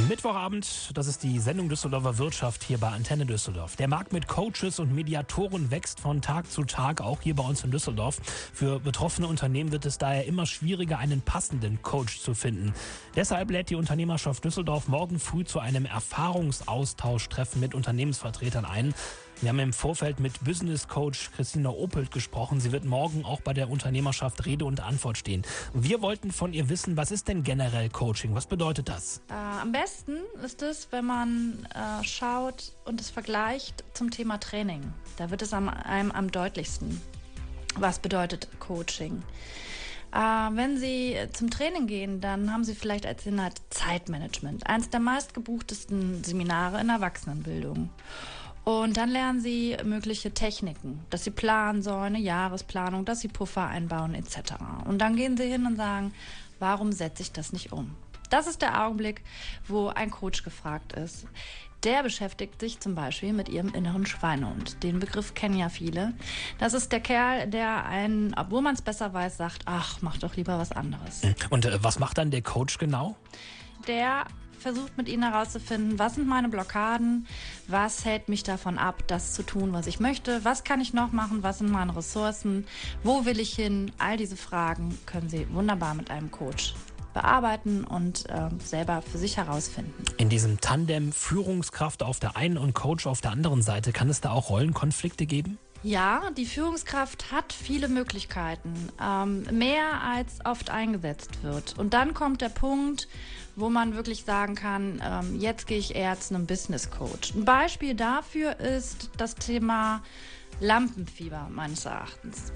Mittwochabend, das ist die Sendung Düsseldorfer Wirtschaft hier bei Antenne Düsseldorf. Der Markt mit Coaches und Mediatoren wächst von Tag zu Tag, auch hier bei uns in Düsseldorf. Für betroffene Unternehmen wird es daher immer schwieriger, einen passenden Coach zu finden. Deshalb lädt die Unternehmerschaft Düsseldorf morgen früh zu einem Erfahrungsaustausch-Treffen mit Unternehmensvertretern ein. Wir haben im Vorfeld mit Business Coach Christina Opelt gesprochen. Sie wird morgen auch bei der Unternehmerschaft Rede und Antwort stehen. Wir wollten von ihr wissen, was ist denn generell Coaching? Was bedeutet das? Am besten ist es, wenn man schaut und es vergleicht zum Thema Training. Da wird es einem am deutlichsten. Was bedeutet Coaching? Wenn Sie zum Training gehen, dann haben Sie vielleicht als Inhalt Zeitmanagement. Eines der meistgebuchtesten Seminare in Erwachsenenbildung. Und dann lernen Sie mögliche Techniken, dass Sie planen sollen, eine Jahresplanung, dass Sie Puffer einbauen etc. Und dann gehen Sie hin und sagen, warum setze ich das nicht um? Das ist der Augenblick, wo ein Coach gefragt ist. Der beschäftigt sich zum Beispiel mit Ihrem inneren Schweinehund. Den Begriff kennen ja viele. Das ist der Kerl, der einen, obwohl man es besser weiß, sagt, ach, mach doch lieber was anderes. Und was macht dann der Coach genau? Der versucht mit Ihnen herauszufinden, was sind meine Blockaden, was hält mich davon ab, das zu tun, was ich möchte, was kann ich noch machen, was sind meine Ressourcen, wo will ich hin, all diese Fragen können Sie wunderbar mit einem Coach bearbeiten und selber für sich herausfinden. In diesem Tandem Führungskraft auf der einen und Coach auf der anderen Seite, kann es da auch Rollenkonflikte geben? Ja, die Führungskraft hat viele Möglichkeiten, mehr als oft eingesetzt wird. Und dann kommt der Punkt, wo man wirklich sagen kann, jetzt gehe ich eher zu einem Business Coach. Ein Beispiel dafür ist das Thema Lampenfieber meines Erachtens.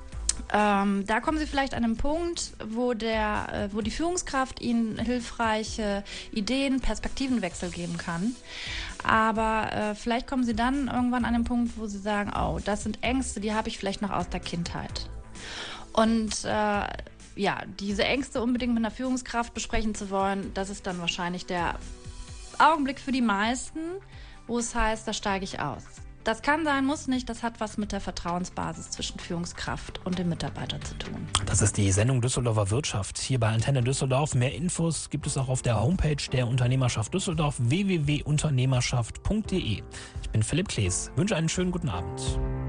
Da kommen Sie vielleicht an einen Punkt, wo die Führungskraft Ihnen hilfreiche Ideen, Perspektivenwechsel geben kann. Aber vielleicht kommen Sie dann irgendwann an den Punkt, wo Sie sagen, oh, das sind Ängste, die habe ich vielleicht noch aus der Kindheit. Und diese Ängste unbedingt mit einer Führungskraft besprechen zu wollen, das ist dann wahrscheinlich der Augenblick für die meisten, wo es heißt, da steige ich aus. Das kann sein, muss nicht. Das hat was mit der Vertrauensbasis zwischen Führungskraft und dem Mitarbeiter zu tun. Das ist die Sendung Düsseldorfer Wirtschaft hier bei Antenne Düsseldorf. Mehr Infos gibt es auch auf der Homepage der Unternehmerschaft Düsseldorf www.unternehmerschaft.de. Ich bin Philipp Klees. Wünsche einen schönen guten Abend.